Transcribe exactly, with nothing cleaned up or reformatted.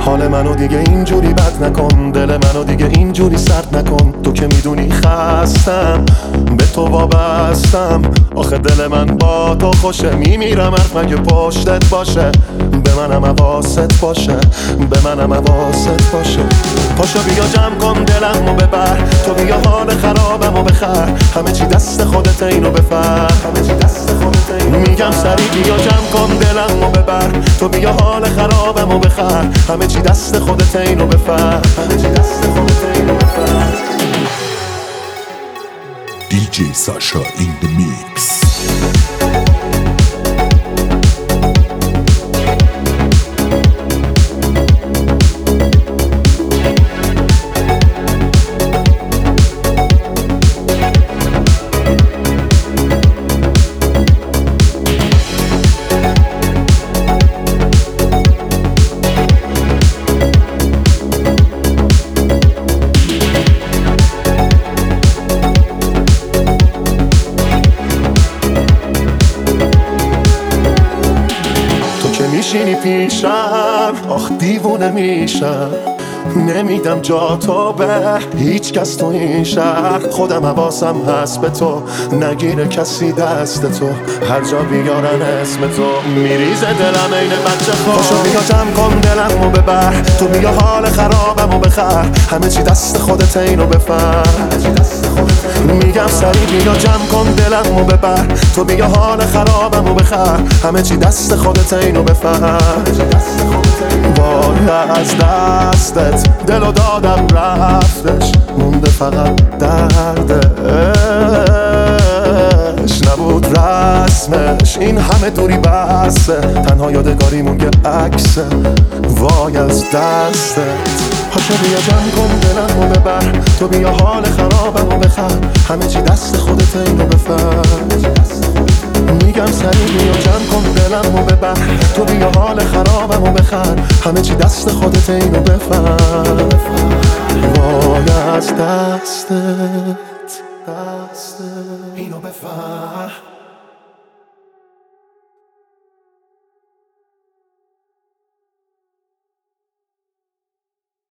حال منو دیگه اینجوری بد نکن، دل منو دیگه اینجوری سرد نکن. تو که میدونی خستم، به تو وابستم. آخه دل من با تو خوشه، میمیرم حرف مگه پشتت باشه. به منم حواست باشه، به منم حواست باشه. پاشو بیا جمع کن دلمو ببر، تو بیا حال خرابمو بخر. همه چی دست خودت، اینو بفر. همه چی دست خودت، اینو بفر. میگم سریع بیا جمع کن دلمو ببر، تو بیا حال خرابمو بخر. همه چی دست خودت، اینو بفر. همه چی دست خودت، اینو بفر. دی جی Sasha in the mix. میشینی پیشم، آخ دیوونه میشم. نمیدم جا تو به هیچ کس تو این شهر. خودم حواسم هست به تو، نگیره کسی دست تو. هر جا بیارن اسم تو، میریزه دلم این بچه خود. پاشو بیا جمع کن دلمو ببر، تو بیا حال خرابمو بخر. همه چی دست خودت، اینو بفر. میگم سریع بیا جمع کن دلمو ببر، تو بیا حال خرابمو بخر. همه چی دست خودت، اینو بفر. وای از دستت دلو دادم رفتش، مونده فقط دردش. نبود رسمش این همه دوری بسه، تنها یادگاریمون که عکسه. وای از دستت. پاشو بیا جمع کن دلمو ببر، تو بیا حال خرابمو بخر. همه چی دست خودت، اینو بفر. میگم سریع بیا جمع کن دلمو ببر، تو بیا حال خرابمو بخر. همه چی دست خودت، اینو بفر. وای از دستت، دستت اینو بفر.